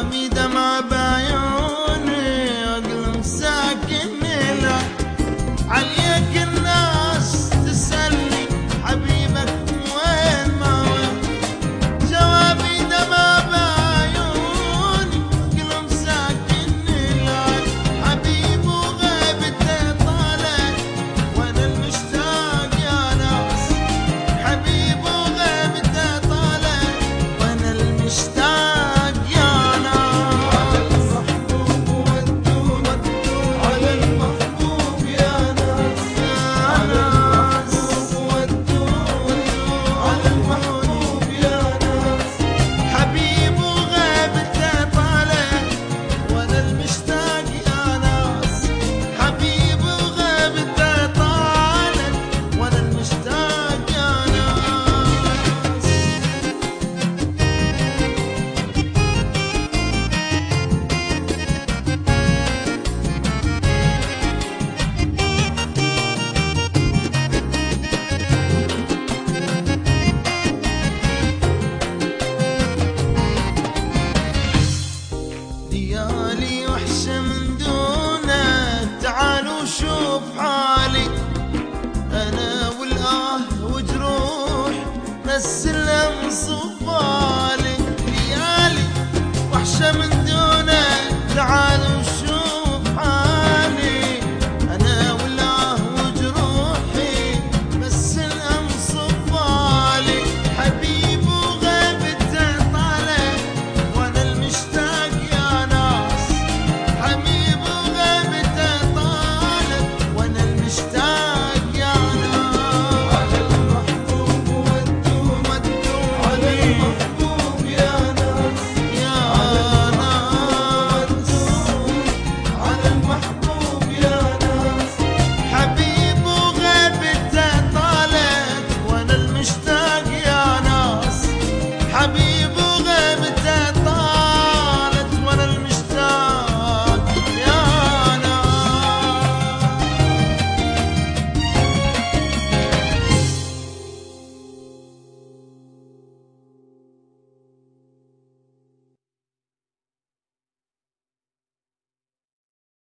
جوابي دمع بعيوني اقلم ساكن لا عليك الناس تسألني حبيبك وين ما وين. جوابي دمع بعيوني اقلم ساكن لا حبيب وغيبته طالع وانا المشتاق يا ناس. حبيب وغيبته طالع وانا المشتاق يا ناس. على المحبوب يا ناس. على المحبوب ودوني على المحبوب يا ناس. حبيب وغيبته طالع وانا المشتاق يا ناس. حبيب وغيبته طالع وانا المشتاق يا ناس. ليالي وحشة من دونه تعالوا شوف حالي أنا والآه وجروح نسلم صفالي.